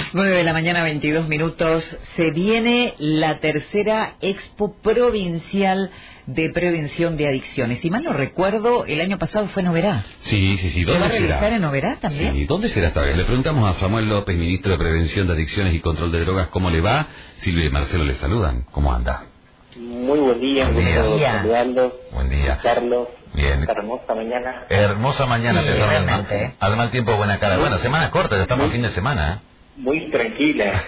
9 de la mañana, 22 minutos. Se viene la tercera Expo Provincial de Prevención de Adicciones. Si mal no recuerdo, el año pasado fue en Oberá. Sí. ¿Se va a realizar en Oberá también? Sí, ¿dónde será esta vez? Le preguntamos a Samuel López, ministro de Prevención de Adicciones y Control de Drogas, ¿cómo le va? Silvia y Marcelo le saludan. ¿Cómo anda? Muy buen día, buen día. Saludarlos. Buen día. Carlos. Bien. Esta hermosa mañana. Hermosa mañana, sí, te realmente. Al mal tiempo, buena cara. Bueno, semana corta, ya estamos a fin de semana. Muy tranquila.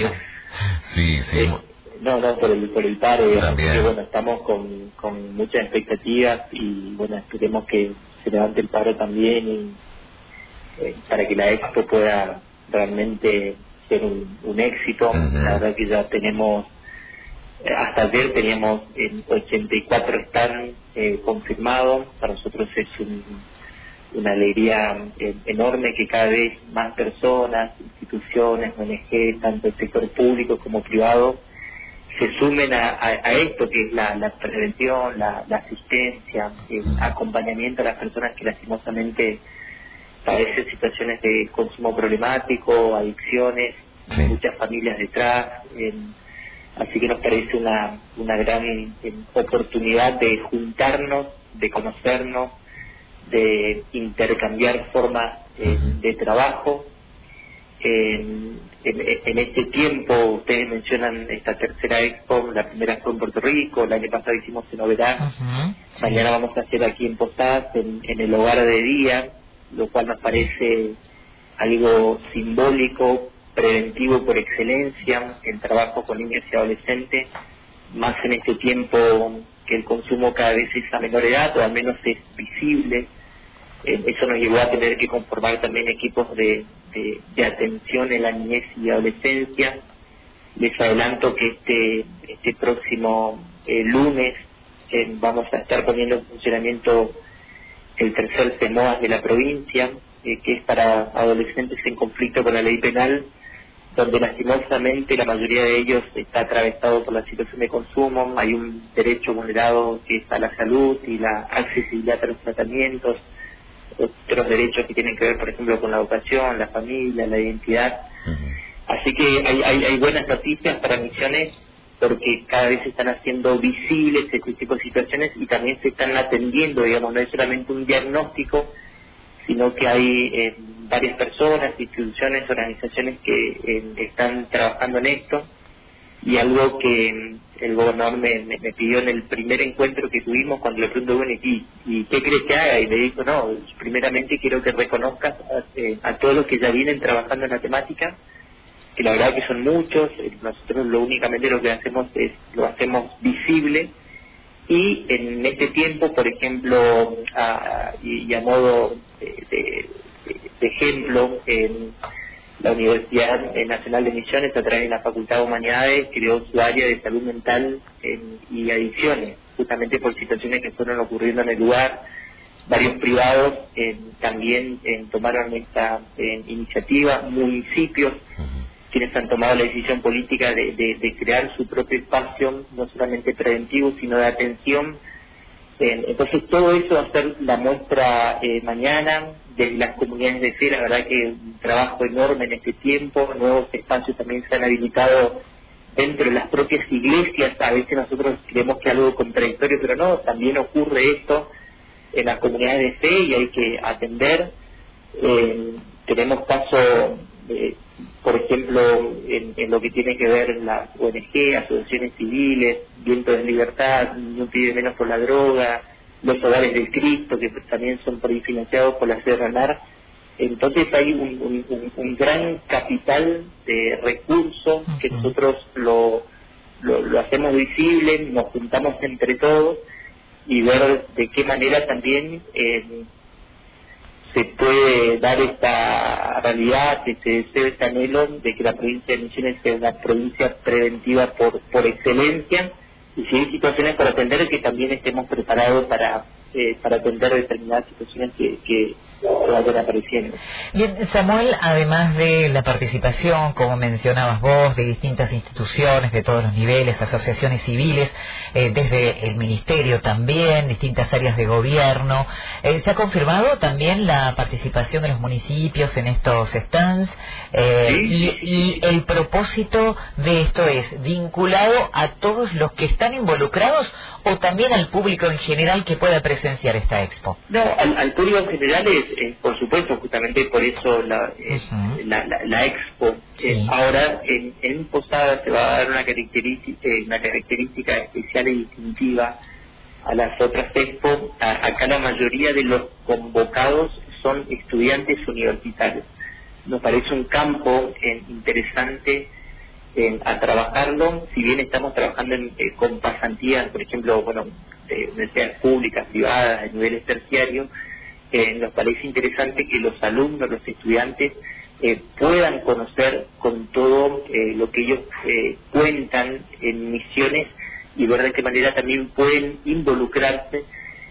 Sí. No, por el paro. También. Que, bueno, estamos con muchas expectativas y bueno, esperemos que se levante el paro también y para que la Expo pueda realmente ser un éxito. La verdad que ya tenemos, hasta ayer teníamos 84 stands confirmados. Para nosotros es una alegría enorme que cada vez más personas, instituciones, ONG, tanto el sector público como privado, se sumen a esto que es la prevención, la asistencia, el acompañamiento a las personas que lastimosamente padecen situaciones de consumo problemático, adicciones, muchas familias detrás. Así que nos parece una gran oportunidad de juntarnos, de conocernos, de intercambiar formas de trabajo. En este tiempo, ustedes mencionan esta tercera Expo, la primera fue en Puerto Rico, el año pasado hicimos en Oberá, mañana vamos a hacer aquí en Posadas, en el hogar de día, lo cual nos parece algo simbólico, preventivo por excelencia, el trabajo con niños y adolescentes, más en este tiempo que el consumo cada vez es a menor edad, o al menos es visible. Eso nos llevó a tener que conformar también equipos de atención en la niñez y adolescencia. Les adelanto que este próximo lunes vamos a estar poniendo en funcionamiento el tercer CEMOAS de la provincia, que es para adolescentes en conflicto con la ley penal, donde lastimosamente la mayoría de ellos está atravesado por la situación de consumo. Hay un derecho vulnerado que es a la salud y la accesibilidad a los tratamientos, otros derechos que tienen que ver, por ejemplo, con la educación, la familia, la identidad. Así que hay buenas noticias para Misiones, porque cada vez se están haciendo visibles este tipo de situaciones y también se están atendiendo, digamos, no es solamente un diagnóstico, sino que hay varias personas, instituciones, organizaciones que están trabajando en esto. Y algo que el gobernador me pidió en el primer encuentro que tuvimos, cuando le pregunto, bueno, ¿y qué crees que haga? Y le dijo, no, primeramente quiero que reconozcas a todos los que ya vienen trabajando en la temática, que la verdad que son muchos. Nosotros únicamente lo que hacemos es, lo hacemos visible, y en este tiempo, por ejemplo, y a modo de ejemplo, la Universidad Nacional de Misiones, a través de la Facultad de Humanidades, creó su área de salud mental y adicciones, justamente por situaciones que fueron ocurriendo en el lugar. Varios privados también tomaron esta iniciativa, municipios quienes han tomado la decisión política de crear su propio espacio, no solamente preventivo, sino de atención. Entonces todo eso va a ser la muestra mañana de las comunidades de fe. La verdad que un trabajo enorme en este tiempo, nuevos espacios también se han habilitado dentro de las propias iglesias. A veces nosotros creemos que es algo contradictorio, pero no, también ocurre esto en las comunidades de fe y hay que atender. Tenemos casos, por ejemplo, en lo que tiene que ver las ONG, asociaciones civiles, Vientos de Libertad, No Pide Menos por la Droga, los Hogares del Cristo, que también son por ahí financiados por la CRNAR. Entonces hay un gran capital de recursos que nosotros lo hacemos visible, nos juntamos entre todos y ver de qué manera también se puede dar esta realidad, este deseo, este anhelo de que la provincia de Misiones sea una provincia preventiva por excelencia, y si hay situaciones por atender, que también estemos preparados para atender determinadas situaciones que vayan apareciendo. Bien, Samuel, además de la participación, como mencionabas vos, de distintas instituciones de todos los niveles, asociaciones civiles, desde el Ministerio también, distintas áreas de gobierno, ¿se ha confirmado también la participación de los municipios en estos stands? Y el propósito de esto es vinculado a todos los que están involucrados o también al público en general que pueda presenciar esta expo. No, al público en general es por supuesto, justamente por eso la expo. Sí. Ahora en Posada se va a dar una característica especial y distintiva a las otras expos. Acá la mayoría de los convocados son estudiantes universitarios. Nos parece un campo interesante a trabajarlo, si bien estamos trabajando con pasantías, por ejemplo, de universidades públicas, privadas, de niveles terciarios. Nos parece interesante que los alumnos, los estudiantes, puedan conocer con todo lo que ellos cuentan en Misiones y ver de qué manera también pueden involucrarse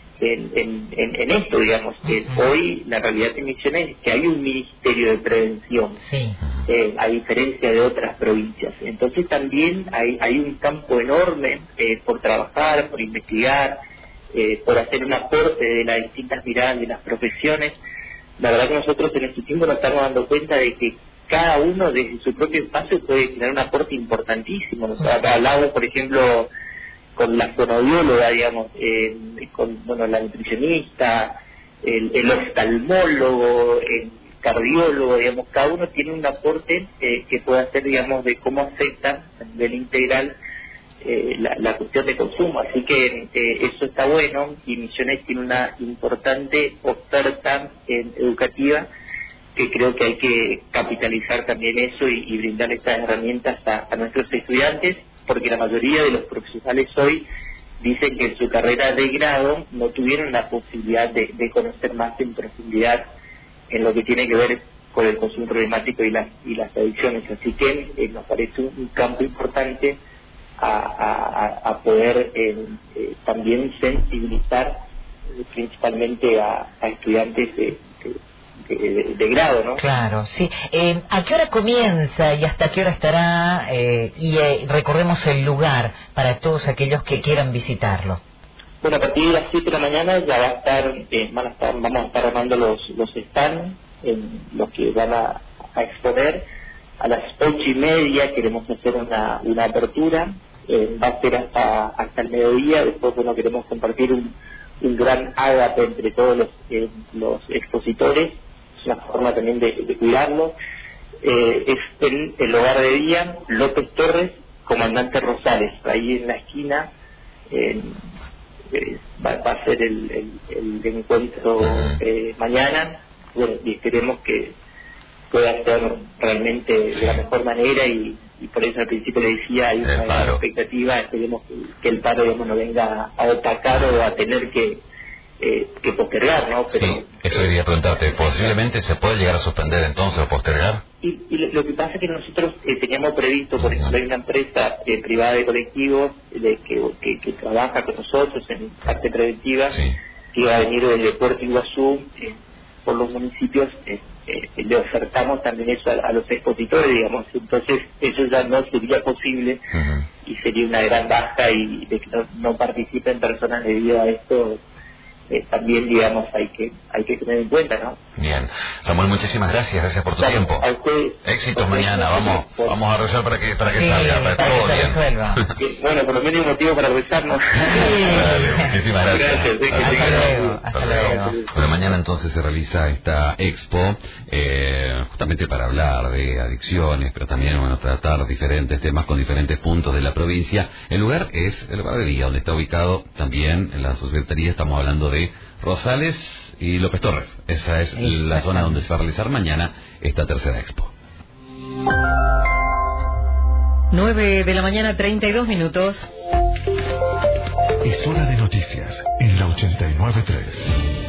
en esto, digamos. Hoy la realidad de Misiones es que hay un ministerio de prevención, sí. A diferencia de otras provincias. Entonces también hay un campo enorme por trabajar, por investigar, por hacer un aporte de las distintas miradas de las profesiones. La verdad que nosotros en este tiempo nos estamos dando cuenta de que cada uno desde su propio espacio puede tener un aporte importantísimo. Nosotros hablamos, por ejemplo, con la fonoaudióloga, digamos, con la nutricionista, el oftalmólogo, el cardiólogo, digamos, cada uno tiene un aporte que puede hacer, digamos, de cómo afecta a nivel integral la cuestión de consumo. Así que eso está bueno, y Misiones tiene una importante oferta educativa que creo que hay que capitalizar también eso y brindar estas herramientas a nuestros estudiantes, porque la mayoría de los profesionales hoy dicen que en su carrera de grado no tuvieron la posibilidad de conocer más en profundidad en lo que tiene que ver con el consumo problemático y las adicciones. Así que nos parece un campo importante a poder también sensibilizar principalmente a estudiantes de grado, ¿no? Claro, sí. ¿A qué hora comienza y hasta qué hora estará? Recordemos el lugar para todos aquellos que quieran visitarlo. Bueno, a partir de las 7 de la mañana ya vamos a estar armando los stands, los que van a exponer. A las 8:30 queremos hacer una apertura, va a ser hasta el mediodía. Después, queremos compartir un gran ágape entre todos los expositores. Es una forma también de cuidarlo. Es en el hogar de día López Torres, Comandante Rosales, ahí en la esquina. Va a ser el encuentro mañana. Y esperemos que pueda ser realmente de la mejor manera, y por eso al principio le decía, hay una gran expectativa. Esperemos que el paro, digamos, no venga a opacar o a tener que postergar, ¿no? Pero, sí, eso quería preguntarte, ¿posiblemente se puede llegar a suspender entonces o postergar? Y lo que pasa es que nosotros teníamos previsto, por ejemplo, hay una empresa privada de colectivos que trabaja con nosotros en parte preventiva, sí, que iba a venir desde Puerto Iguazú por los municipios. Le ofertamos también eso a los expositores, digamos. Entonces eso ya no sería posible, y sería una gran baja, y de que no participen personas debido a esto. También, digamos, hay que tener en cuenta, ¿no? Bien. Samuel, muchísimas gracias por tu tiempo. A ustedes. Éxitos mañana, vamos a rezar para que Sí, salga, para que todo bien. resuelva. Bueno, por lo menos hay motivo para rezarnos. Dale, muchísimas gracias. Hasta luego. Bueno, mañana entonces se realiza esta expo, justamente para hablar de adicciones, pero también tratar diferentes temas con diferentes puntos de la provincia. El lugar es el hogar de día, donde está ubicado también en la subsecretaría. Estamos hablando de Rosales y López Torres. Esa es la zona donde se va a realizar mañana esta tercera expo. 9 de la mañana, 32 minutos. Es hora de noticias en la 89.3.